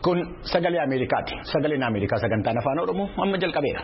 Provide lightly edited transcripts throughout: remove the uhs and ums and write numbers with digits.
Kun sagalee Ameerikaati. Sagaleen Ameerikaa sagantaan afaan Oromoo amma jalqabeera.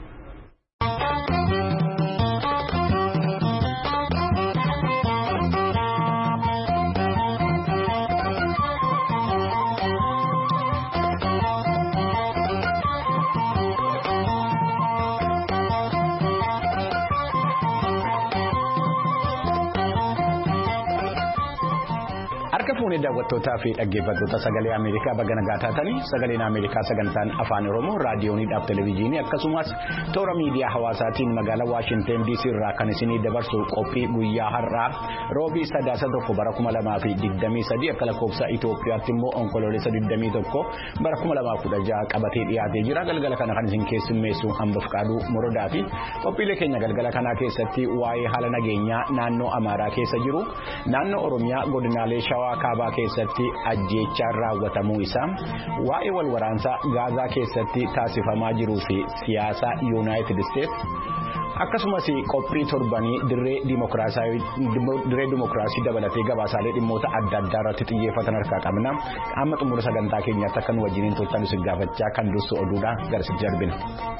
Daawwattootaa fi dhaggeeffattoota sagalee Ameerikaa baga nagaa taatanii sagaleen Ameerikaa sagantaan afaan Oromoo raadiyooniidhaaf televezyiinii akkasumas toora miidiyaa hawaasaatiin magaalaa Waashinten DC irraa kan isinii dabarsu qophii guyyaa har'aa roobii 3/2023 akka lakkoofsa Itoophiyaatti immoo onkoloolessa 21 bara 2016 qabatee dhiyaatee jira. Galgala kana kan isin keessummeessu hamba Fqaaduu Morodaa fi qophiilee keenya galgala kanaa keessatti waa'ee haala nageenyaa naannoo Amaaraa keessa jiru, naannoo Oromiyaa godinaalee Shawaa Kaabaa keessatti ajjeechaan raawwatamuu isaa, waa'ee wal waraansaa Gaazaa keessatti taasifamaa jiruu fi siyaasa Yuunaayitid Isteets akkasumas qophii torbanii dirree dimokiraasii dabalatee gabaasaalee dhimmoota adda addaa irratti xiyyeeffatan harkaa qabna. Amma xumura sagantaa keenyaatti akka nu wajjiniin turtan isin gaafachaa kan dursu oduudha garasitti darbina.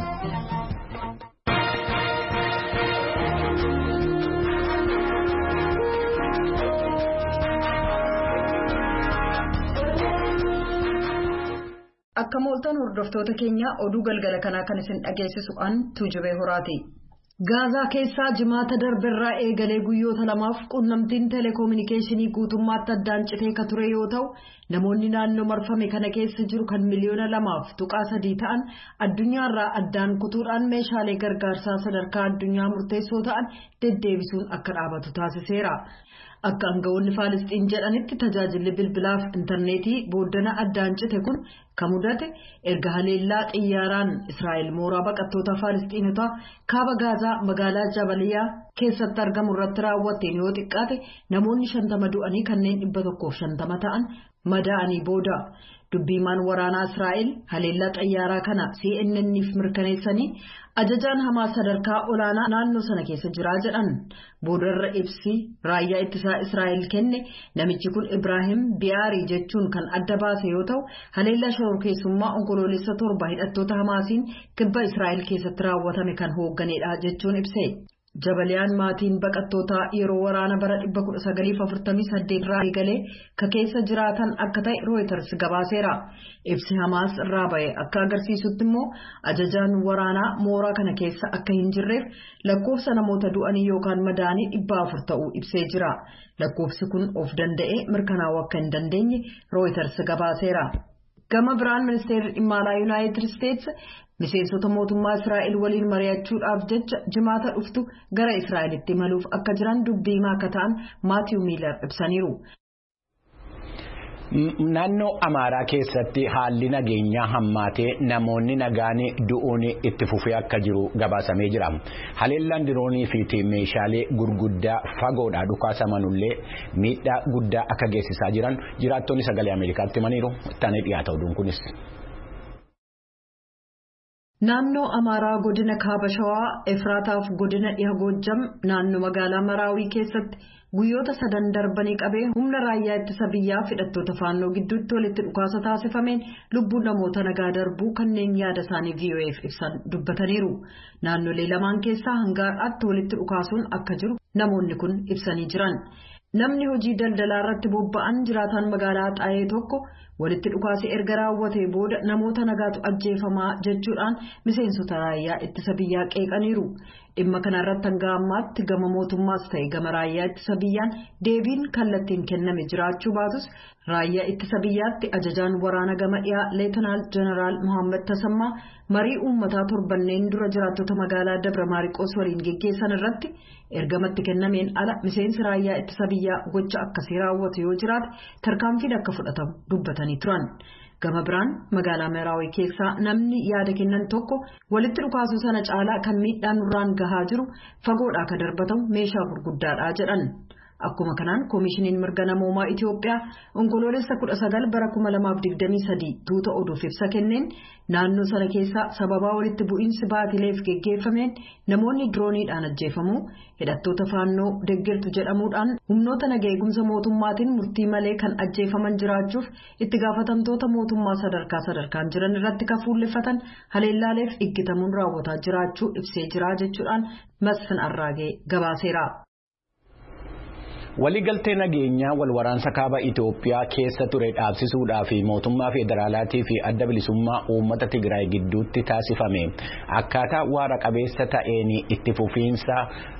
Akka mooltan hordoftoota keenya oduu galgala kanaa kan isin dhageessisu an Tuujubee Horaati. Gaazaa keessaa jimaata darberraa eegalee guyyoota lamaaf quunnamtiin teleekoominikeeshinii guutummaatti addaan citee ka ture yoo ta'u, namoonni naannoo marfame kana keessa jiru kan miliyoona 2.3 ta'an addunyaarraa addaan kutuudhaan meeshaalee gargaarsaa sadarkaa addunyaa murteessoo ta'an deddeebisuun akka dhaabatu taasiseera. Akka aangawoonni Faalisxiin jedhanitti tajaajilli bilbilaaf intarneetii booddana addaan cite kun kan mudate erga haleellaa xiyyaaraan Israa'el mooraa baqattoota Faalisxiinotaa kaaba Gaazaa magaalaa Jabaliyaa keessatti argamu irratti raawwatteen yoo xiqqaate namoonni 50 du'anii kanneen 150 ta'an madaa'anii booda. Dubbiimaan waraanaa Israa'el haleellaa xiyyaaraa kana CNN'if mirkaneessanii ajajaan Hamaas sadarkaa olaanaa naannoo sana keessa jiraa jedhan. Boodarra ibsi raayyaa ittisaa Israa'el kenne namichi kun Ibraahim Biyaarii jechuun kan adda baase yoo ta'u, haleellaa shororkeessummaa onkoloolessa 7 hidhattoota Hamaasiin kibba Israa'el keessatti raawwatame kan hoogganedha jechuun ibse. Jabaliyaan maatiin baqattootaa yeroo waraana bara 1948 irraa eegalee ka keessa jiraatan akka ta'e Reuters gabaaseera. Ibsi Hamaas irraa ba'e akka agarsiisutti immoo ajajaan waraanaa mooraa kana keessa akka hin jirreef lakkoofsa namoota du'anii yookaan madaanii 400 ta'uu ibsee jira. Lakkoofsi kun of danda'ee mirkanaa'uu akka hin dandeenye Reuters gabaaseera. Gama biraan ministeerri dhimma alaa Yuunaayitid Isteets miseensota mootummaa Israa'el waliin mari'achuudhaaf jecha jimaata dhuftu gara Israa'elitti imaluuf akka jiran dubbiimaa akka ta'an Maatiiw Miilar ibsaniiru. Naannoo Amaaraa keessatti haalli nageenyaa hammaatee namoonni nagaan du'uun itti fufee akka jiru gabaasamee jira. Haleellaan diroonii fi meeshaalee gurguddaa fagoodhaa dhukaasamanullee miidhaa guddaa akka geessisaa jiran jiraattonni sagalee Ameerikaatti himaniiru. Ittaanee dhiyaata oduun kunis. Naannoo Amaaraa godina Kaaba Shawaa Efraataaf godina Dhiha Goojjam naannoo magaalaa Maraawii keessatti guyyoota 3 darbanii qabee humna raayyaa ittisa biyyaa hidhattoota faannoo gidduutti walitti dhukaasa taasifameen lubbuun namoota nagaa darbuu kanneen yaada isaanii VOA'f ibsan dubbataniiru. Naannolee lamaan keessaa hanga har'aatti walitti dhukaasuun akka jiru namoonni kun ibsanii jiran. Namni hojii daldalaa irratti bobba'an jiraataan magaalaa Xaayee tokko walitti dhukaasii erga raawwatee booda namoota nagaatu ajjeefamaa jechuudhaan miseensota raayyaa ittisa biyyaa qeeqaniiru. Dhimma kana irratti hanga ammaatti gama mootummaas ta'e gama raayyaa ittisa biyyaan deebiin kallattiin kenname jiraachuu baatus raayyaa ittisa biyyaatti ajajaan waraana gama dhiyaa Leetanaal Jeneraal Mohaammed Tasammaa marii uummataa torbanneen dura jiraattota magaalaa Dabra Maariqoos waliin geggeessan irratti ergamatti kennameen ala miseensi raayyaa ittisa biyyaa gocha akkasii raawwatu yoo jiraate tarkaanfiin akka fudhatamu dubbatanii turan. Gama biraan magaalaa Maraawii keessaa namni yaada kennan tokko walitti dhukaasuu sana caalaa kan miidhaan nurraan gahaa jiru fagoodhaa ka darbatamu meeshaa gurguddaadha jedhan. Akkuma kanaan koomishiniin mirga namoomaa Itoophiyaa onkoloolessa 19 bara 2023 tuuta oduuf ibsa kenneen naannoo sana keessaa sababaa walitti bu'iinsi baatileef geggeeffameen namoonni dirooniidhaan ajjeefamuu hidhattoota faannoo deeggartu jedhamuudhaan humnoota nagaa eegumsa mootummaatiin murtii malee kan ajjeefaman jiraachuuf itti gaafatamtoota mootummaa sadarkaan jiran irratti kafuulleffatan haleellaaleef iggitamuun raawwataa jiraachuu ibsee jira jechuudhaan Masfin Arraagee gabaaseera. Waliigaltee nageenyaa walwaraansa kaaba Itoophiyaa keessa ture dhaabsisuudhaa fi mootummaa federaalaatii fi adda bilisummaa uummata Tigraay gidduutti taasifame akkaataa waara qabeessa ta'een itti fufiinsa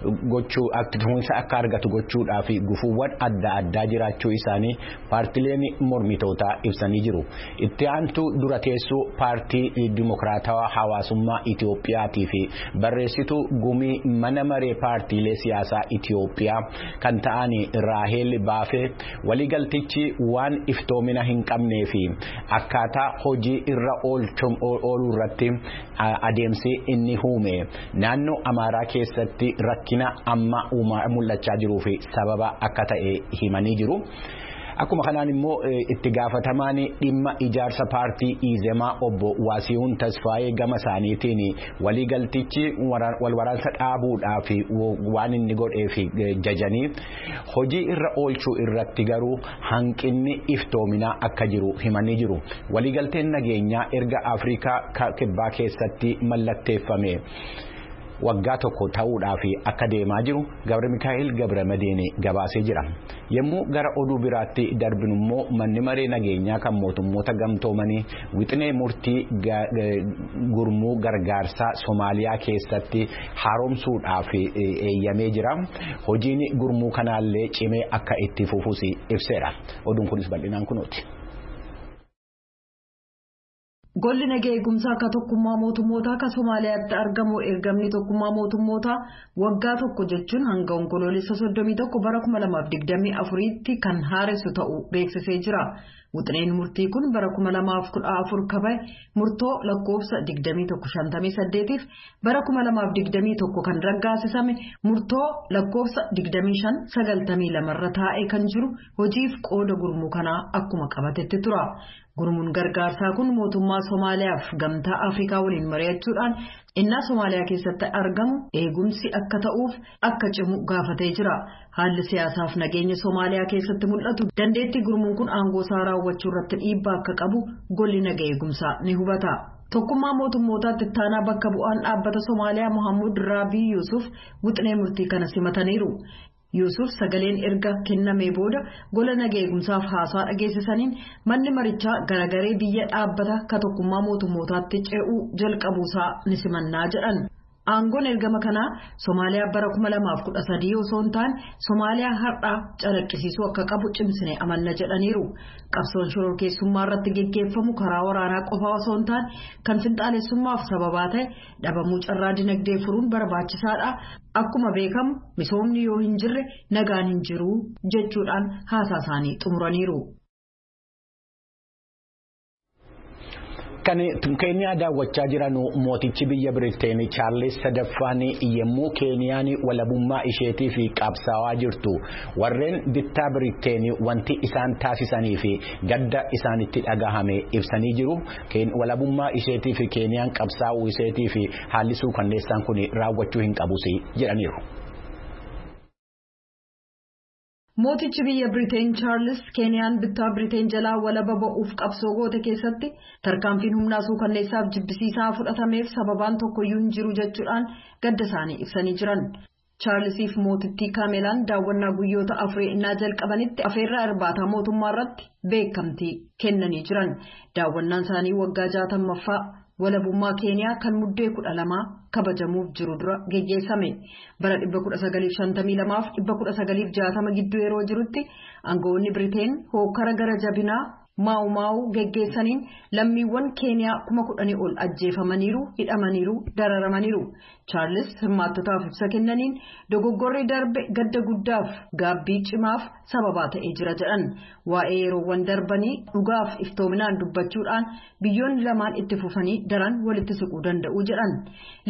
akka argatu gochuudhaa fi gufuuwwan adda addaa jiraachuu isaanii paartileen mormitootaa ibsanii jiru. Itti aantuu dura teessoo paartii Dimokiraatawaa Hawaasummaa Itoophiyaatii fi barreessituu gumii mana maree paartiilee siyaasaa Itoophiyaa kan ta'an Raahel Baafee waliigaltichi waan iftoomina hin qabnee fi akkaataa hojii irra ooluu irratti adeemsi inni uume naannoo Amaaraa keessatti rakkina amma mul'achaa jiruu fi sababa akka ta'e himanii jiru. Akkuma kanaan immoo itti gaafatamaan dhimma ijaarsa paartii Izemaa obbo Waasiihuun Tasfaayee gama isaaniitiin waliigaltichi walwaraansa dhaabuudhaaf waan inni godheef jajanii hojii irra oolchuu irratti garuu hanqinni iftoominaa akka jiru himanii jiru. Waliigalteen nageenyaa erga Afrikaa kibbaa keessatti mallatteeffame waggaa tokko ta'uudhaaf akka deemaa jiru Gabra Mikaa'el Gabramadeen gabaasee jira. Yommuu gara oduu biraatti darbinu immoo manni maree nageenyaa kan mootummoota gamtoomanii wixinee murtii gurmuu gargaarsaa Somaaliyaa keessatti haaromsuudhaaf eeyyamee jira. Hojiin gurmuu kanaallee cimee akka itti fufuus ibseera. Oduun kunis bal'inaan kunooti. Golli nagaa eegumsaa akka tokkummaa mootummootaa akka Somaaliyaatti argamu ergamni tokkummaa mootummootaa waggaa tokko jechuun hanga onkoloolessa 31 bara 2024tti kan haaressu ta'uu beeksisee jira. Wixineen murtii kun bara 2014 kabaye murtoo lakkoofsa 2158 bara 2021 kan raggaasisame murtoo lakkoofsa 2592 irra taa'ee kan jiru hojiif qooda gurmuu kanaa akkuma qabatetti tura. Gurmuun gargaarsaa kun mootummaa Somaaliyaaf gamtaa Afrikaa waliin mari'achuudhaan innaa Somaaliyaa keessatti argamu eegumsi akka ta'uuf akka cimu gaafatee jira. Haalli siyaasaaf nageenya Somaaliyaa keessatti mul'atu dandeettii gurmuun kun aangoo isaa raawwachuu irratti dhiibbaa akka qabu golli nagaa eegumsaa ni hubata. Tokkummaa mootummootaatti ittaanaa bakka bu'aan dhaabbata Somaaliyaa Mohammud Raabii Yuusuf wixinee murtii kana simataniiru. Yuusuf sagaleen erga kennamee booda gola nagaa eegumsaaf haasaa dhageessisaniin manni marichaa garagaree biyya dhaabbata ka tokkummaa mootummootaatti ce'uu jalqabuusaa ni simannaa jedhan. Aangoon ergama kanaa Somaaliyaa bara 2013 osoo hin taane Somaaliyaa har'aa calaqqisiisuu akka qabu cimsine amanna jedhaniiru. Qabsoon shororkeessummaa irratti geggeeffamu karaa waraanaa qofaa osoo hin taane kan finxaalessummaaf sababaa ta'e dhabamuu carraa dinagdee furuun barbaachisaadha. Akkuma beekamu misoomni yoo hin jirre nagaan hin jiru jechuudhaan haasaa isaanii xumuraniiru. Kan Keeniyaa daawwachaa jiran mootichi biyya Biriteen Chaarlis sadaffaan yommuu Keeniyaan walabummaa isheetii fi qabsaawaa jirtu warreen bittaa Biriteen wanti isaan taasisanii fi gadda isaanitti dhagahame ibsanii jiru. Walabummaa isheetii fi Keeniyaan qabsaa'uu isheetii fi haalli suukanneessaan kun raawwachuu hin qabus jedhaniiru. Mootichi biyya Biriteen Chaarlis Keeniyaan bittaa Biriteen jalaa walaba ba'uuf qabsoo goote keessatti tarkaanfiin humnaa suukanneessaaf jibbisiisaa fudhatameef sababaan tokkoyyuu hin jiru jechuudhaan gadda isaanii ibsanii jiran. Chaarlisiif mootittii Kaamelaan daawwannaa guyyoota afurii innaa jalqabanitti afeerraa irbaataa mootummaa irratti beekamtii kennanii jiran. Daawwannaan isaanii waggaa 60ffaa walabummaa Keeniyaa kan muddee 12 kabajamuuf jiru dura geggeessame. Bara 1952 fi 1960 gidduu yeroo jirutti aangawoonni Biriteen hokkara gara jabinaa maa'u geggeessaniin lammiiwwan Keeniyaa 10,000 ol ajjeefamaniiru, hidhamaniiru, dararamaniiru. Chaarlis hirmaattotaaf ibsa kennaniin dogoggorri darbe gadda guddaaf gaabbii cimaaf sababaa ta'ee jira jedhan. Waa'ee yeroowwan darbanii dhugaaf iftoominaan dubbachuudhaan biyyoonni lamaan itti fufanii daran walitti siquu danda'u jedhan.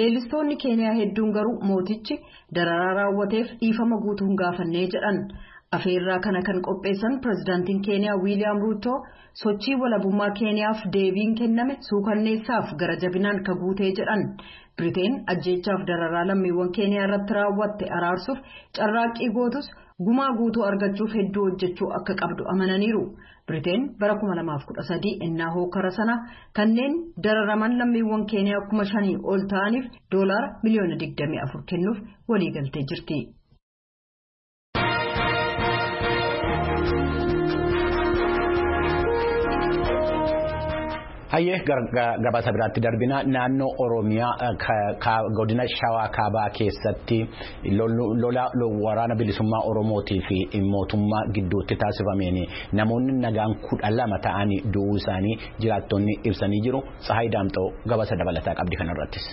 Leellistoonni Keeniyaa hedduun garuu mootichi dararaa raawwateef dhiifama guutuu hin gaafannee jedhan. Afeerraa kana kan qopheessan pirezidaantiin Keeniyaa Wiiliyaam Ruuto sochii walabummaa Keeniyaaf deebiin kenname suukanneessaaf gara jabinaan ka guutee jedhan. Biriteen ajjeechaaf dararaa lammiiwwan Keeniyaa irratti raawwatte araarsuuf carraaqqii gootus gumaa guutuu argachuuf hedduu hojjechuu akka qabdu amananiiru. Biriteen bara 2013 innaa hookara sana kanneen dararaman lammiiwwan Keeniyaa 5,000 ol ta'aniif $24 miliyoona kennuuf waliigaltee jirti. Hayyee gabaasa biraatti darbina naannoo Oromiyaa godina Shawaa Kaabaa keessatti lola waraana bilisummaa Oromootii fi mootummaa gidduutti taasifameen namoonni nagaan 12 ta'anii du'uu isaanii jiraattonni ibsanii jiru. Tsahaay Daamxoo gabaasa dabalataa qabdi kanarrattis.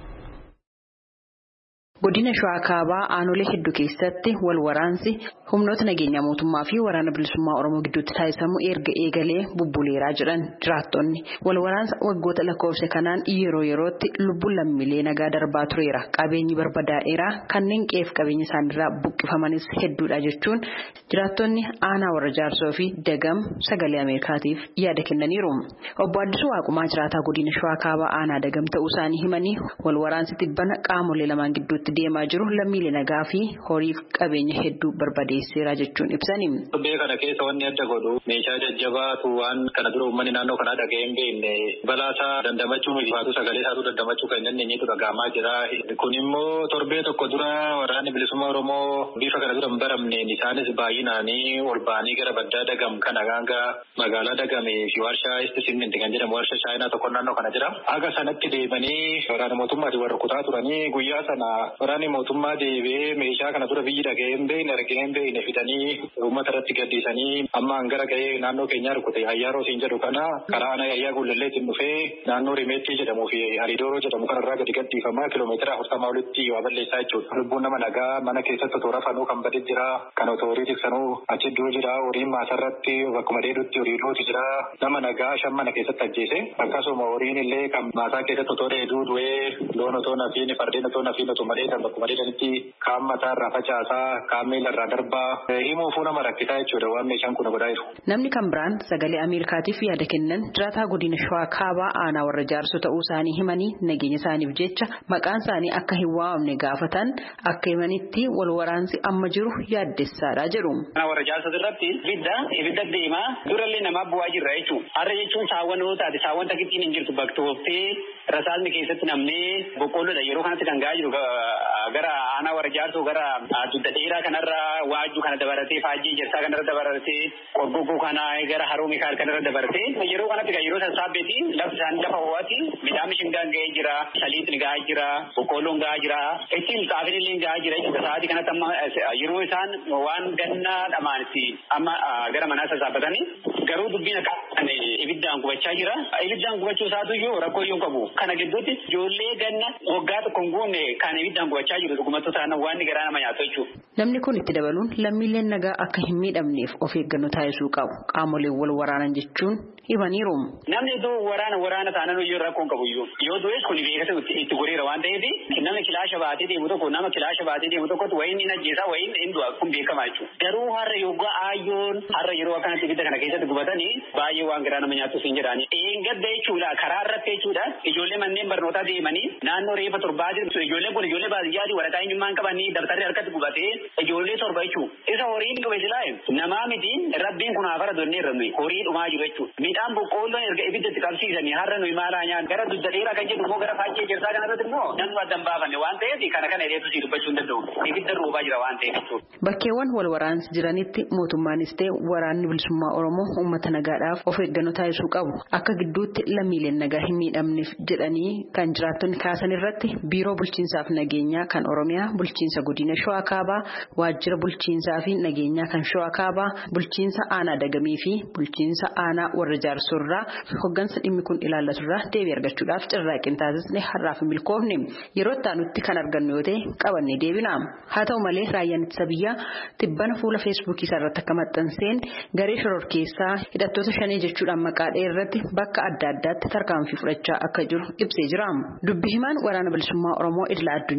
Godina Shawaa Kaabaa aanolee hedduu keessatti wal waraansi humnoota nageenya mootummaa fi waraana bilisummaa Oromoo gidduutti taasifamu erga eegalee bubbuleeraa jedhan jiraattonni. Wal waraansa waggoota lakkoofsa kanaan yeroo yerootti lubbuun lammiilee nagaa darbaa tureera. Qabeenyi barbadaa'eera. Kanneen qeef qabeenya isaaniirraa buqqifamanis hedduudha jechuun jiraattonni aanaa warra jaarsoo fi dagam sagalee Ameerikaatiif yaada kennaniiru. Obbo Addisuu Waaqumaa jiraataa godina Shawaa Kaabaa aanaa dagam ta'uu isaanii himanii wal waraansi tibbana qaamolee lamaan gidduutti deemaa jiru lammiilee nagaa fi horiif qabeenya hedduu barbadeesseera jechuun ibsani. Biyya kana keessa wanni adda godhu meeshaa jajjabaatu waan kana dura uummanni naannoo kanaa dhaga'ee hin beekne balaasaa dandamachuu mijifaatu sagalee isaatu dandamachuu kan dandeenyetu dhaga'amaa jira. Kun immoo torbee tokko dura waraanni bilisummaa Oromoo bifa kana dura hin baramneen isaanis baay'inaanii ol ba'anii gara baddaa dagam kana hanga magaalaa dagamee fi warshaa istisimenti kan jedhamu warshaa shaayinaa tokko naannoo kana jira. Haga sanatti deemanii waraana mootummaatiin warra kutaa turanii guyyaa sana waraanni mootummaa deebi'ee meeshaa kana dura biyyi dhaga'ee hin beekne argee hin beekne fidanii uummata irratti gaddisanii amma hangara ga'ee naannoo keenyaa rukute Ayyaaroo siin jedhu kana karaa ana Ayyaa Gullalleetiin dhufee naannoo Rimeettii jedhamuu fi Hariidooroo jedhamu kanarraa gadi gaddiifamaa kiiloomeetira 40 olitti waa balleessaa jechuudha. Lubbuun nama nagaa mana keessatti toora fanuu kan badee jira. Kan horii tiksanuu achi iddoo jira. Horiin maasarratti bakkuma dheedutti horii duuti jira. Nama nagaa shammana keessatti ajjeese. Akkasuma horiin illee kan maasaa keessatti otoo dheeduu du'ee loon otoo nafiin fardeen otoo nafiin otoo madeetan bakkuma dheedanitti kaan mataa irraa facaasaa kaan miila irraa darbaa himuufuu nama rakkisaa jechuudha waan meeshaan kun godhaa jiru. Namni kan biraan sagalee Ameerikaatiif yaada kennan jiraataa godina Shawaa Kaabaa aanaa warra jaarsoo ta'uu isaanii himanii nageenya isaaniif jecha maqaan isaanii akka hin waamamne gaafatan akka himanitti wal waraansi amma jiru yaaddessaadha jedhu. Warra jaarsoo irratti ibidda deemaa durallee namaa bu'aa jirra jechuudha. Har'a jechuun saawwan yoo taate saawwan takittiin hin jirtu baktooftee rasaasni keessatti namnee boqqoolloodha yeroo kanatti kan ga'aa jiru gara aanaa warra jaarsoo gara dugda dheeraa kanarra waajjuu kana dabalatee faajjii jirsaa kanarra dabalatee qorgoggoo kana gara haroo mikaal kanarra dabalatee yeroo kanatti yeroo sassaabbeetiin lafti isaanii lafa ho'aati midhaan mishingaan ga'ee jira saliixni ga'aa jira boqqoolloon ga'aa jira ittiin xaafinillee ga'aa jira jechuudha sa'aatii kanatti amma yeroo isaan waan gannaa dhamaanitti amma gara manaa sassaabbatanii garuu dubbiin akka ibiddaan gubachaa jira ibiddaan gubachuu isaatu iyyuu rakkoo iyyuu qabu kana gidduutti ijoollee ganna waggaa tokko hin guunne kan ibiddaan gubachaa jiru dhugumattuu taana waan garaa nama nyaatu jechuudha. Namni kun itti dabaluun lammiileen nagaa akka hin miidhamneef of eeggannoo taasisuu qabu qaamolee wal waraanan jechuun himaniiru. Namni iddoo waraana taanan iyyuu rakkoo hin qabu iyyuu yoo du'es kun beekata itti goreera waan ta'eef namni kilaasha baatee deemu tokko nama kilaasha baatee deemu tokkotti wayiin hin ajjeesaa wayiin hin du'a kun beekamaa jechuudha. Garuu har'a yoggaa aayyoon har'a yeroo akkanatti ibidda kana keessatti gubatanii baay'ee waan garaa nama nyaatu siin jedhaani. Gadda jechuudha karaa irratti jechuudha ijoollee manneen barnootaa deemanii naannoo reefa torbaa jiru ijoolleen kun ijoollee baadiyyaati waraqaa eenyummaan qabanii dabtarri harkatti gubatee ijoollee torba jechuudha. Isa horiin qabe silaa namaa miti rabbiin kun afara donnee irrannu horii dhumaa jiru jechuudha. Midhaan boqqoolloon erga ibiddatti qabsiisanii har'a nuyi maalaa nyaan gara dugda dheeraa kan jedhu immoo gara faajjii jirsaa kanarratti immoo namni adda hin baafanne waan ta'eef kana dheetu sii dubbachuu hin danda'u. Ibidda roobaa jira waan ta'eef jechuudha. Bakkeewwan wal waraansi jiranitti mootummaanis ta'e waraanni bilisummaa Oromoo uummata nagaadhaaf of eeggannoo taasisuu qabu. Akka gidduutti lammiileen nagaa hin miidhamneef jedhanii kan jiraattonni kaasan irratti biiroo bulchiinsaaf nageenyaa kan Oromiyaa, bulchiinsa godina Shawaa Kaabaa, waajjira bulchiinsaa fi nageenyaa kan Shawaa Kaabaa, bulchiinsa aanaa Dagamii fi bulchiinsa aanaa warra jaarsorraa hoggansa dhimmi kun ilaallaturraa deebii argachuudhaaf carraaqqii taasisne har'aaf hin milkoofne. Yeroo itti kan argannu yoo ta'e qabannee deebina. Haa ta'u malee raayyaan ittisa biyyaa tibbana fuula feesbuukii isaa irratti akka maxxanseen garee shororkeessaa hidhattoota shanee jechuudhaan maqaa dha'e irratti bakka adda addaatti tarkaanfii fudhachaa akka jiru ibsee jira. Dubbi himaan waraana bilisummaa Oromoo idila addunyaa Odaa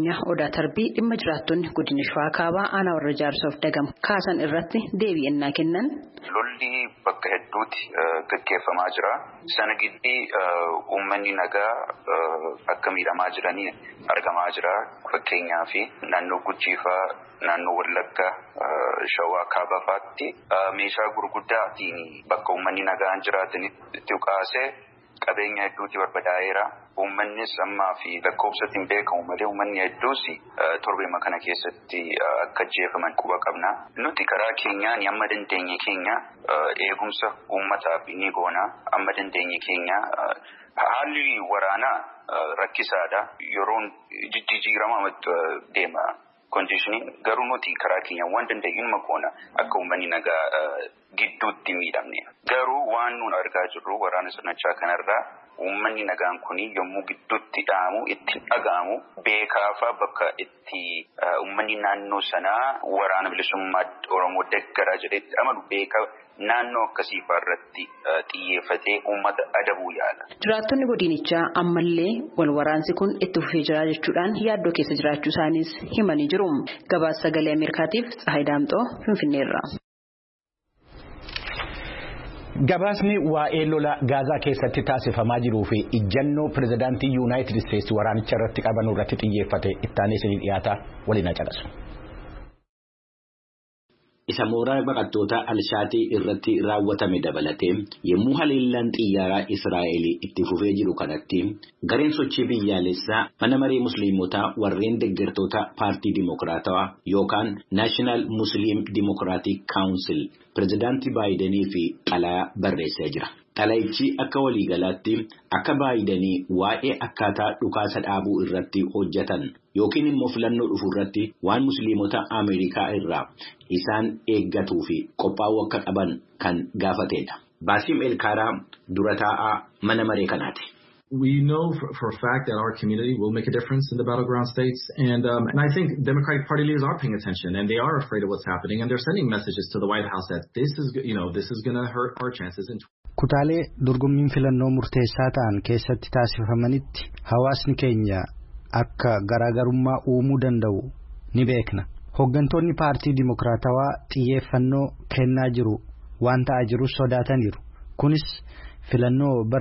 Odaa Tarbii dhimma jiraattonni godina Shawaa Kaabaa aanaa warra Jaarsoof Dagam kaasan irratti deebii kennan. Lolli bakka hedduutti gaggeeffamaa jira. Sana giddii uummanni nagaa akka miidhamaa jiranii argamaa jira. Fakkeenyaaf naannoo Gujiifaa, naannoo Wallaggaa, Shawaa Kaabaa fa'aatti meeshaa gurguddaatiin bakka uummanni nagaan jiraatanitti dhukaasee qabeenya hedduutti barbadaa'eera. Uummannis ammaa fi lakkoofsatti hin beekamu malee uummanni hedduus torbeema kana keessatti akka ajjeefaman quba qabna. Nuti karaa keenyaan amma dandeenye keenya eegumsa uummataaf ni goona. Amma dandeenye keenya haalli waraanaa rakkisaadha. Yeroon jijjiirama deema. Kondiishiniin garuu nuti karaa keenyaan waan dandeenyuma goona akka uummanni nagaa gidduutti miidhamne. Garuu waan nuun argaa jirru waraana sirnachaa kanarraa uummanni nagaan kuni yommuu gidduutti dhaamu itti dhaga'amu beekaafa bakka itti uummanni naannoo sanaa waraana bilisummaa Oromoo deggaraa jedhetti amanu beeka naannoo akkasii irratti xiyyeeffatee uummata adabuu yaala. Jiraattonni godinichaa ammallee wal waraansi kun itti fufee jira jechuudhaan yaaddoo keessa jiraachuu isaaniis himanii jiru. Gabaasa sagalee Ameerikaatiif Tsahaay Daamxoo Finfinneerraa. Gabaasni waa'ee lola Gaazaa keessatti taasifamaa jiruu fi ijjannoo pirezidaantii Yuunaayitid Isteetsi waraanicha irratti qaban irratti xiyyeeffate ittaanee isinii dhiyaata waliin caqasu. Isa mooraa baqattoota Alshaatii irratti raawwatame dabalatee yommuu haleellaan xiyyaaraa Israa'el itti fufee jiru kanatti gareen sochii biyyaalessaa mana maree musliimotaa warreen deeggartoota paartii dimokiraatawaa yookaan National Muslim Democratic Council pirezidaantii Baayidenii fi xalayaa barreessee jira. Xalayichi akka waliigalaatti akka Baayidenii waa'ee akkaataa dhukaasa dhaabuu irratti hojjetan yookiin immoo filannoo dhufu irratti waan musliimota Ameerikaa irraa isaan eeggatuu fi qophaa'uu akka qaban kan gaafatedha. Baasim Elkaaraa dura taa'aa mana maree kanaati. We know for a fact that our community will make a difference in the battleground states, and I think Democratic Party leaders are paying attention, and they are afraid of what's happening, and they're sending messages to the White House that this is going to hurt our chances. Kutaalee dorgommiin filannoo murteessaa ta'an keessatti taasifamanitti hawaasni keenya akka garaagarummaa uumuu danda'u ni beekna. Hooggantoonni paartii dimokiraatawaa xiyyeeffannoo kennaa jiru waan ta'aa jirus sodaataniiru. Kunis filannoo bara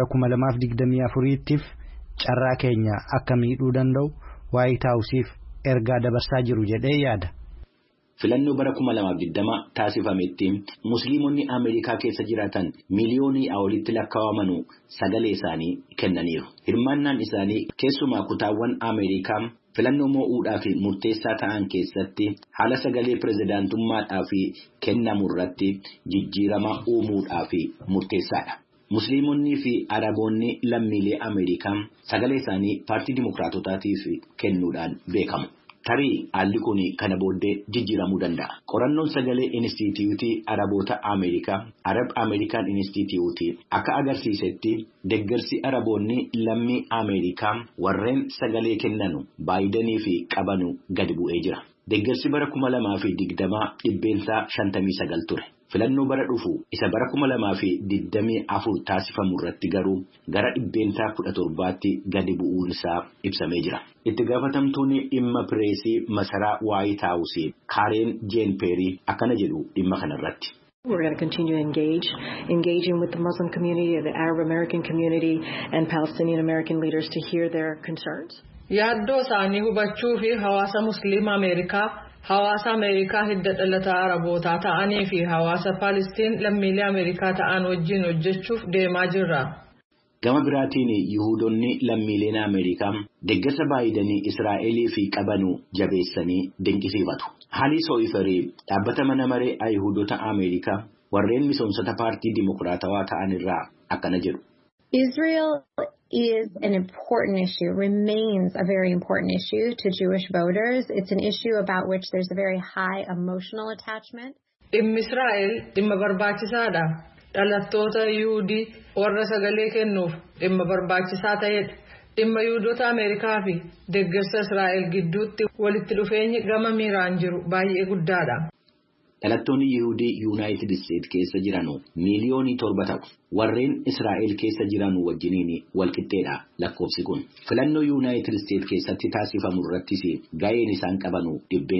2024tiif carraa keenya akka miidhuu danda'u White House'iif ergaa dabarsaa jiru jedhee yaada. Filannoo bara 2020 taasifametti musliimonni Ameerikaa keessa jiraatan miliyoonii olitti lakkaawamanu sagalee isaanii kennaniiru. Hirmaannaan isaanii keessumaa kutaawwan Ameerikaa filannoo moo'uudhaa fi murteessaa ta'an keessatti haala sagalee pirezidaantummaadhaa fi kennamu irratti jijjiirama uumuudhaa fi murteessaadha. Musliimonni fi Araboonni lammiilee Ameerikaa sagalee isaanii paartii dimokiraatotaatiif kennuudhaan beekamu. Tarii haalli kun kana booddee jijjiiramuu danda'a. Qorannoon sagalee Inistituutii Araboota Ameerikaa, Arab American Institute akka agarsiisetti deeggarsi Araboonni lammii Ameerikaa warreen sagalee kennanu Baayidenii fi qabanu gadi bu'ee jira. Deeggarsi bara 2020 dhibbeentaa 59 ture. Filannoo bara dhufu isa bara 2024 taasifamu irratti garuu gara dhibbeentaa 17tti gadi bu'uun isaa ibsamee jira. Itti gaafatamtuun dhimma pireesii masaraa White House Karen Jean-Pierre akkana jedhu dhimma kanarratti. We're going to continue to engaging with the Muslim community, the Arab American community, and Palestinian American leaders to hear their concerns. Yaaddoo isaanii hubachuu fi hawaasa Musliima Ameerikaa, hawaasa Ameerikaa hidda dhalataa Arabootaa ta'anii fi hawaasa Palestiin lammiilee Ameerikaa ta'an wajjin hojjechuuf deemaa jirra. Gama biraatiin Yihuudoonni lammiileen Ameerikaa deeggarsa Baayidenii Israa'elii fi qabanu jabeessanii dinqisiifatu. Haalli Soo'ifarii dhaabbata mana maree Yihuudota Ameerikaa warreen misoomsota paartii dimokiraatawaa ta'an irraa akkana jedhu. Israel is an important issue, remains a very important issue to Jewish voters. It's an issue about which there's a very high emotional attachment. Dhimmi Israa'el dhimma barbaachisaadha. Dhalattoota Yihuudii warra sagalee kennuuf dhimma barbaachisaa ta'edha. Dhimma Yihuudota Ameerikaa fi deeggarsa Israa'el gidduutti walitti dhufeenyi gama miiraan jiru baay'ee guddaadha. Dhalattoonni Yihuudii Yuunaayitid Isteet keessa jiran miiliyoonii 7 ta'u. Warreen Israa'el keessa jiran wajjiniin walqixxeedha lakkoofsi kun. Filannoo Yuunaayitid Isteet keessatti taasifamu irrattis ga'een isaan qaban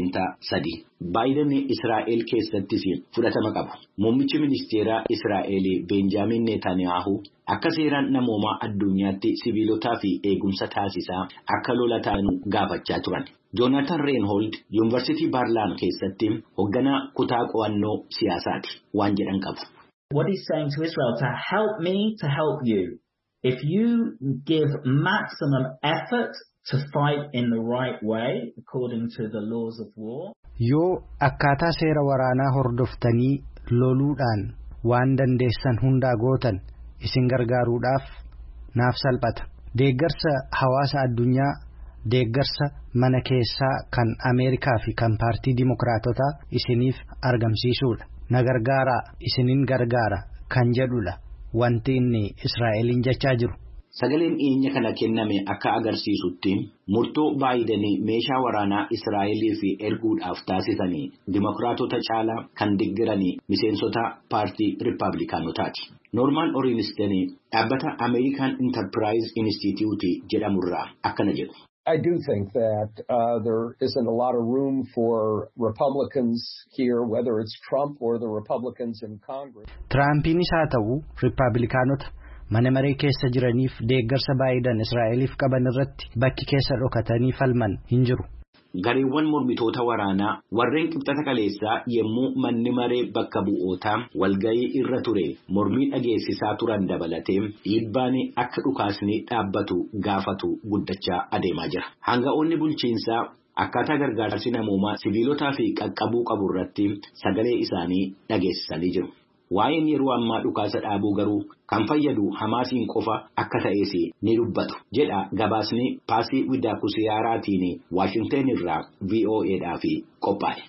3%. Baayiden Israa'el keessattis fudhatama qabu. Muummichi ministeeraa Israa'el Benjaamin Netanyahu akka seeraan namoomaa addunyaatti sibiilotaa fi eegumsa taasisaa akka lola ta'an gaafachaa turan. Jonathan Reinhold Yuunivarsiitii Baarlaan keessatti hoogganaa kutaa qo'annoo siyaasaati waan jedhan qabu. What he's saying to Israel, to help me to help you. If you give maximum effort to fight in the right way, according to the laws of war. Yoo akkaataa seera waraanaa hordoftanii loluudhaan waan dandeessan hundaa gootan isin gargaaruudhaaf naaf salphata. Deeggarsa hawaasa addunyaa, deeggarsa mana keessaa kan Ameerikaa fi kan paartii Dimookiraatotaa isiniif argamsiisuudha. Na gargaaraa isinin gargaara kan jedhudha wanti inni Israa'elin jechaa jiru. Sagaleen dhiyeenya kana kenname akka agarsiisutti murtoo Baayiden meeshaa waraanaa Israa'eliif erguudhaaf taasisanii Dimookiraatota caalaa kan deeggaranii miseensota paartii Riippaabilikaanotaati. Norman Ornstein dhaabbata American Enterprise Institute jedhamurraa akkana jedhu. I do think that there isn't a lot of room for Republicans here, whether it's Trump or the Republicans in Congress. Trumpinis haa ta'u Riippaabilikaanota mana maree keessa jiraniif deeggarsa Baayiden Israa'eliif qaban irratti bakki keessa dhokatanii falman hin jiru. Gareewwan mormitoota waraanaa warreen qibxata kaleessaa yommuu manni maree bakka bu'ootaa walgayii irra ture mormii dhageessisaa turan dabalatee dhiibbaan akka dhukaasni dhaabbatu gaafatu guddachaa adeemaa jira. Hanga'oonni bulchiinsaa akkaataa gargaarsi namoomaa sibiilotaa fi qaqqabuu qabu irratti sagalee isaanii dhageessisanii jiru. Waa'een yeroo ammaa dhukaasa dhaabuu garuu kan fayyadu Hamaasiin qofa akka ta'es ni dubbatu jedha gabaasni Paasii Widaakusiyaaraatiin Waashingteen irraa VOAdhaaf qophaa'e.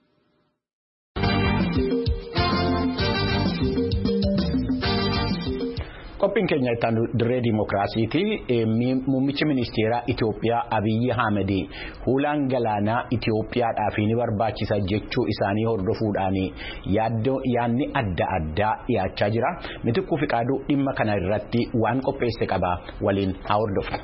Qophiin keenya ittaan dirree dimookiraasiiti. Muummichi ministeeraa Itoophiyaa Abiyyi Ahmed hulaan galaanaa Itoophiyaadhaaf ni barbaachisa jechuu isaanii hordofuudhaan yaadni adda addaa dhiyaachaa jira. Mitikkuu Fiqaaduu dhimma kana irratti waan qopheesse qaba waliin haa hordofu.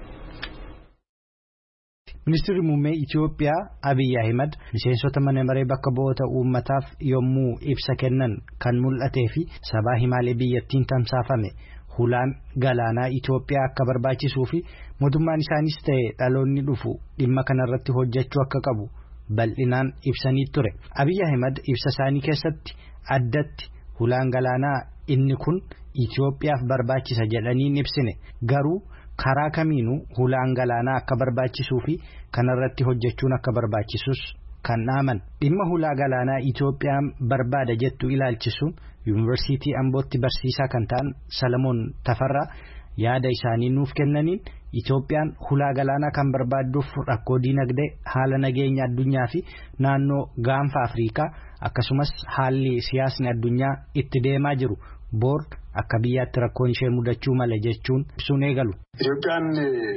Ministeerri muummee Itoophiyaa Abiyyi Ahmed miseensota mana maree bakka bu'oota uummataaf yommuu ibsa kennan kan mul'atee fi sabaa himaalee biyyattiin tamsaafame hulaan galaanaa Itoophiyaa akka barbaachisuu fi mootummaan isaanis ta'e dhaloonni dhufu dhimma kanarratti hojjechuu akka qabu bal'inaan ibsanii ture. Abiyyi Ahmed ibsa isaanii keessatti addatti hulaan galaanaa inni kun Itoophiyaaf barbaachisa jedhanii ibsine garuu karaa kamiinuu hulaan galaanaa akka barbaachisuu fi kanarratti hojjechuun akka barbaachisus kan dhaaman. Dhimma hulaa galaanaa Itoophiyaan barbaada jettu ilaalchisuun Yuunivarsiitii Ambootti barsiisaa kan ta'an Salamoon Tafarraa yaada isaanii nuuf kennaniin Itoophiyaan hulaa galaanaa kan barbaadduuf rakkoo dinagdee haala nageenya addunyaa fi naannoo gaanfa Afrikaa akkasumas haalli siyaasni addunyaa itti deemaa jiru boor akka biyyaatti rakkoon ishee mudachuu mala jechuun ibsuun eegalu. Itoophiyaan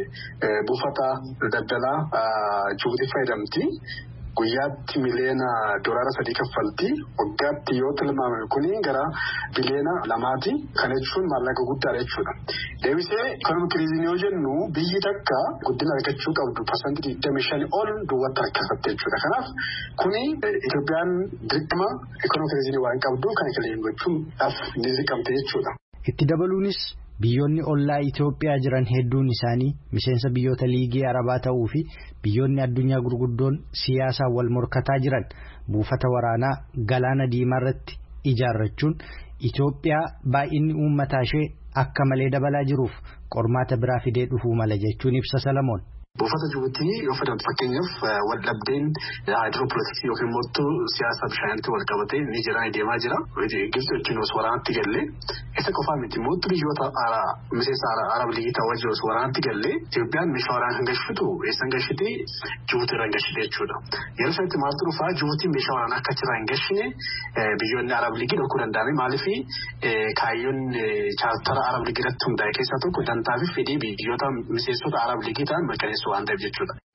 buufata daldalaa Jibuutii fayyadamti. Guyyaatti miliyoona doolaara 3 kaffalti. Waggaatti yoo tilmaamame kuni gara biliyoona 2ti. Kana jechuun maallaqa guddaadha jechuudha. Deebisee ikonomik kiriizii yoo jennu biyyi takka guddina argachuu qabdu parsantii 25 ol duwwaatti harkifatte jechuudha. Kanaaf kuni Itoophiyaan dirqama ikonomik kiriizii waan qabdu kan kileen gochuudhaaf ni dirqamte jechuudha. Itti dabaluunis biyyoonni ollaa Itoophiyaa jiran hedduun isaanii miseensa biyyoota liigii Arabaa ta'uu fi biyyoonni addunyaa gurguddoon siyaasaan wal morkataa jiran buufata waraanaa galaana diimaa irratti ijaarrachuun Itoophiyaa baay'inni uummataa ishee akka malee dabalaa jiruuf qormaata biraa fidee dhufuu mala jechuun ibsa Salamoon. Buufata Jibuutii yoo fedhan fakkeenyaaf wal dhabdeen haayidroopolitiksii yookiin immoo siyaasa bishaanitti wal qabatee ni jira deemaa jira. Gibxi wajjin osoo waraanatti gallee isa qofaa miti immoo biyyoota miseensa Arab Liigii ta'uu wajjin osoo waraanatti gallee Itoophiyaan meeshaa waraanaa kan gashitu eessan gashitee Jibuutii irraa gashite jechuudha. Yeroo sanatti maaltu dhufaa Jibuutiin meeshaa waraanaa akka achirraa hin gashine biyyoonni Arab Liigii dhokuu danda'ame maaliif kaayyoon chaartara Arab Liigii irratti hundaa'e keessaa tokko dantaa fi fedhii biyyoota miseensota Arab Liigii ta'an mirkaneessuu waan ta'eef jechuudha.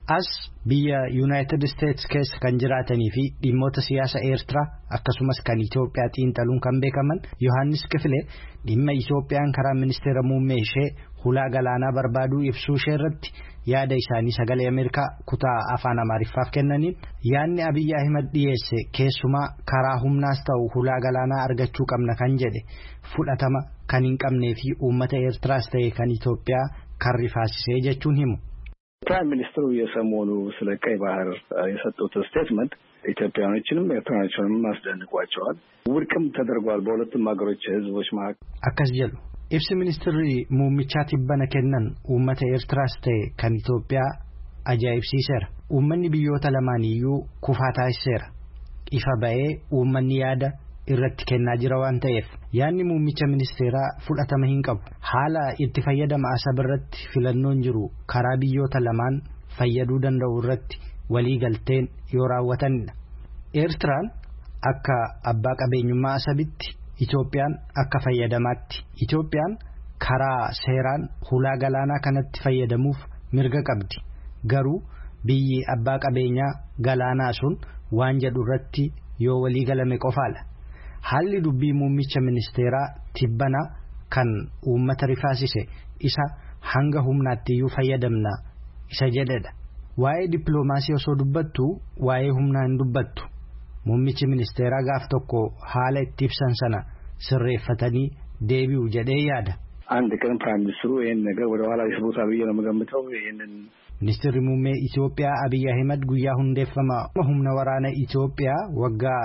As biyya United States keessa kan jiraatanii fi dhimmoota siyaasa Eertiraa akkasumas kan Itoophiyaa xiinxaluun kan beekaman Yohaannis Kifilee dhimma Itoophiyaan karaa ministeera muummee ishee hulaa galaanaa barbaaduu ibsuu ishee irratti yaada isaanii sagalee Ameerikaa kutaa afaan Amaariffaaf kennaniin yaadni Abiyyi Ahimad dhiyeesse keessumaa karaa humnaas ta'u hulaa galaanaa argachuu qabna kan jedhe fudhatama kan hin qabnee fi uummata Eertiraas ta'e kan Itoophiyaa kan rifaasisee jechuun himu. ፕራይም ሚኒስትሩ የሰሞኑ ስለ ቀይ ባህር የሰጡት ስቴትመንት ኢትዮጵያኖችንም ኤርትራኖችንም አስደንቋቸዋል። ውድቅም ተደርጓል በሁለቱም ሀገሮች ህዝቦች መካከል akkas jedhu ibsi ministeerri muummicha tibbana kennan uummata Eertiraas ta'e kan Itoophiyaa ajaa'ibsiiseera. Uummanni biyyoota lamaaniyyuu kufaa taasiseera. Ifa ba'ee uummanni yaada irratti kennaa jira waan ta'eef yaadni muummicha ministeeraa fudhatama hin qabu. Haala itti fayyadama asaba irratti filannoon jiru karaa biyyoota lamaan fayyaduu danda'u irratti walii galteen yoo raawwatanidha. Eertiraan akka abbaa qabeenyummaa asabitti, Itoophiyaan akka fayyadamaatti. Itoophiyaan karaa seeraan hulaa galaanaa kanatti fayyadamuuf mirga qabdi. Garuu biyyi abbaa qabeenyaa galaanaa sun waan jedhu irratti yoo walii galame qofaadha. Haalli dubbii muummicha ministeeraa tibbanaa kan uummata rifaasise isa hanga humnaatti iyyuu fayyadamna isa jedhedha. Waa'ee dippiloomaasii osoo dubbattu waa'ee humnaa hin dubbattu. Muummichi ministeeraa gaaf tokko haala itti ibsan sana sirreeffatanii deebi'u jedhee yaada. አንድ ቀን ፕራይም ሚኒስትሩ ይሄን ነገር ወደ ኋላ ይስቡታል ብዬ ነው የምገምተው። ይሄንን Ministeerri muummee Itoophiyaa Abiyyi Ahimad guyyaa hundeeffama humna waraana Itoophiyaa waggaa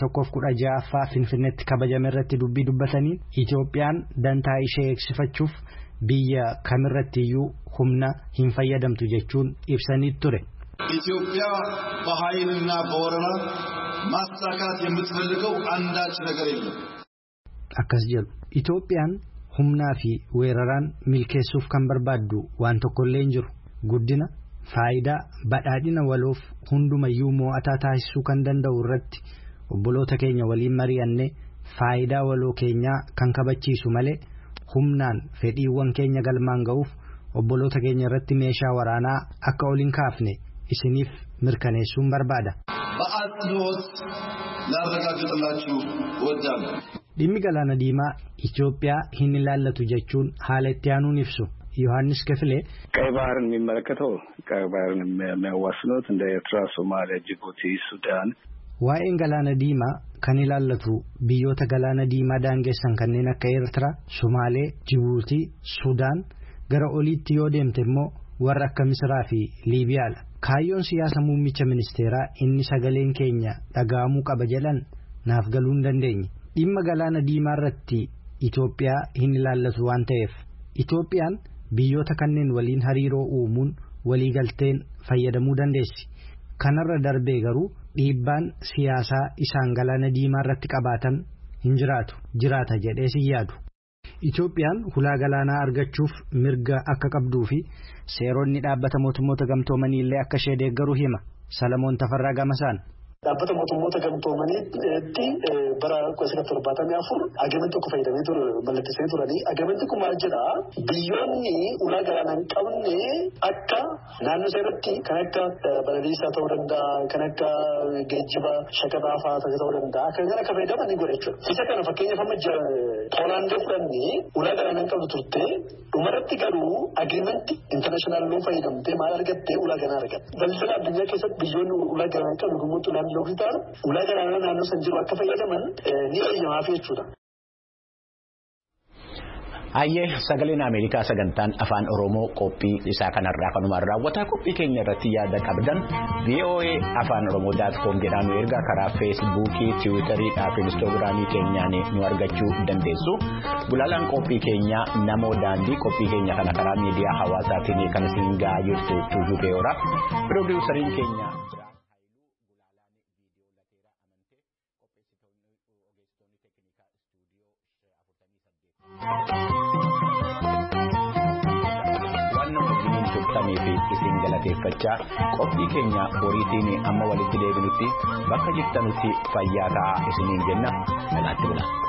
116ffaa Finfinneetti kabajame irratti dubbii dubbatanii Itoophiyaan dantaa ishee eegsifachuuf biyya kamirrattiyyuu humna hin fayyadamtu jechuun ibsanii ture. ኢትዮጵያ በኃይልና በወረራ ማሳካት የምትፈልገው አንዳች ነገር የለም. akkas jedhu Itoophiyaan humnaa fi weeraraan milkeessuuf kan barbaaddu waan tokkollee hin jiru. Guddina, faayidaa, badhaadhina waloof hundumayyuu mo'ataa taasisuu kan danda'u irratti obboloota keenya waliin mari'annee faayidaa waloo keenyaa kan kabachiisu malee humnaan fedhiiwwan keenya galmaan ga'uuf obboloota keenya irratti meeshaa waraanaa akka ol hin kaafne isiniif mirkaneessuun barbaada. በአጽንኦት ላረጋግጥላችሁ እወዳለሁ. Dhimmi galaana diimaa Itoophiyaa hin ilaallatu jechuun haala itti aanuun ibsu. Yohaannis Kifilee ቀይ ባህርን የሚመለከተው ቀይ ባህርን የሚያዋስኑት እንደ ኤርትራ፣ ሶማሊያ፣ ጅቡቲ፣ ሱዳን waa'een galaana diimaa kan ilaallatu biyyoota galaana diimaa daangessan kanneen akka Eertiraa, Somaalee, Jibuutii, Sudaan gara oliitti yoo deemte immoo warra akka Misiraa fi Liibiyaadha. Kaayyoon siyaasa muummicha ministeeraa inni sagaleen keenya dhaga'amuu qaba jedhan naaf galuu hin dandeenye. Dhimma galaana diimaa irratti Itoophiyaa hin ilaallatu waan ta'eef Itoophiyaan biyyoota kanneen waliin hariiroo uumuun waliigalteen fayyadamuu dandeessi. Kanarra darbee garuu dhiibbaan siyaasaa isaan galaana diimaa irratti qabaatan hin jiraata jedhee si yaadu. Itoophiyaan hulaa galaanaa argachuuf mirga akka qabduu fi seeronni dhaabbata mootummoota gamtoomanii illee akka ishee deeggaru hima. Salamoon Tafarraa Gamasaan. Dhaabbata mootummoota gamtoomaniitti bara 1974 agameen tokko fayyadamee ture mallatteessanii turanii agameen kun maal jedhaa biyyoonni ulaa galaanaa hin qabne akka naannoo isaa irratti kan akka balaliisaa ta'uu danda'a kan akka geejjiba shaqaxaa fa'aa ta'uu danda'a kan kana akka fayyadaman ni godha jechuudha. Isa kana fakkeenyaaf amma Poolaandii fudhannee ulaa galaanaa hin qabdu turte dhumarratti garuu agirimenti intarnaashinaal loo fayyadamtee maal argattee ulaa galaanaa argatte. Daldala addunyaa keessatti biyyoonni ulaa galaanaa hin qabne gummuutti Lookitaan ulaa galaanaa naannoo san jiru akka fayyadaman ni eeyyamaaf jechuudha. Ayyee sagaleen Ameerikaa sagantaan afaan Oromoo qophii isaa kanarraa kanumaan raawwataa qophii keenya irratti yaada qabdan VOA afaan Oromoo.com jedhaan nu ergaa karaa feesbuukii, tiwiitarii fi instaagiraamii keenyaan nu argachuu dandeessu. Gulaalaan qophii keenyaa namoo daandii qophii keenya kana karaa miidiyaa hawaasaatiin kan isin gahaa jirtu Tuujuu Beeyoraa. Piroodyuusariin keenya. Fi isin galateeffachaa qophii keenya horiitiin amma walitti deebinutti bakka jirtanutti fayyaa ta'aa isiniin jenna. Nagaatti bulaa.